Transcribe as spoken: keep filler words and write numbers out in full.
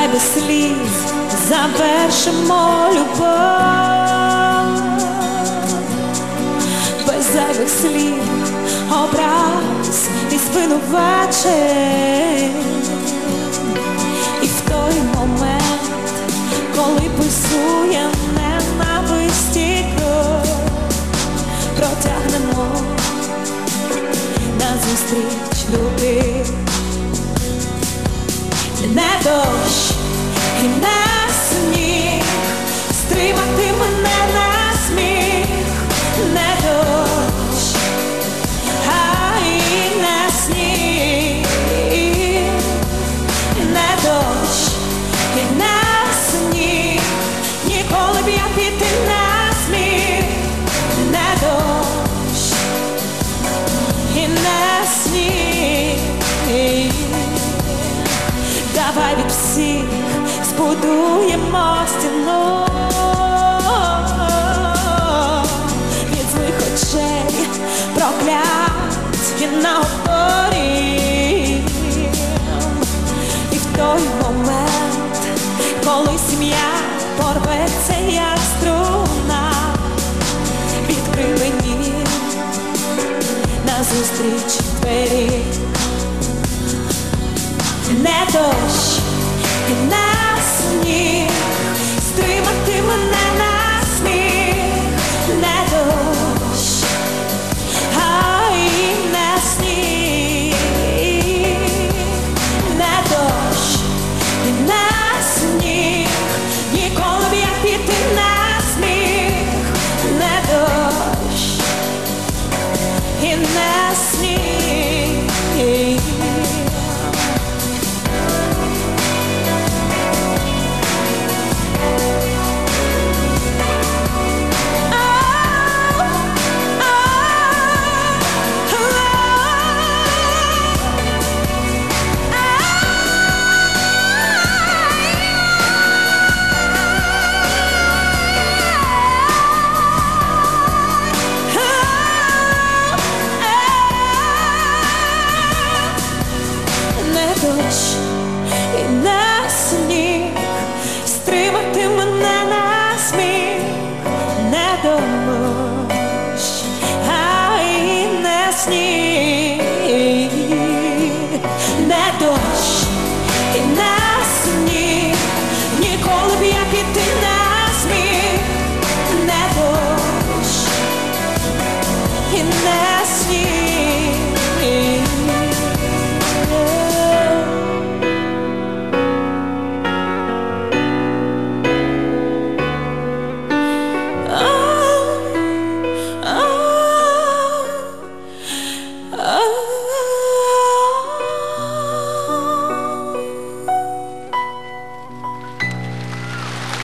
без сліз завершимо любов, без зайвих слів, образ і звинувачень. І в той момент, коли пульсує ненависті кров, протягнемо назустріч любви. Не дощ і не сніг стримати мене на сміх. Не дощ, а і не сніг. Не дощ і не сніг, ніколи б я піти не зміг. Не дощ і не сніг. Давай від всіх збудуємо стіну, від злих очей прокляті на опорі. І в той момент, коли сім'я порветься як струна, відкрий мені назустріч двері. Не дощ і не сніг стримати мене на сміх. Не дощ, а і не сніг. Не дощ і не сніг, ніколи б я піти не зміг. Не дощ і не сніг. І не сніг стримати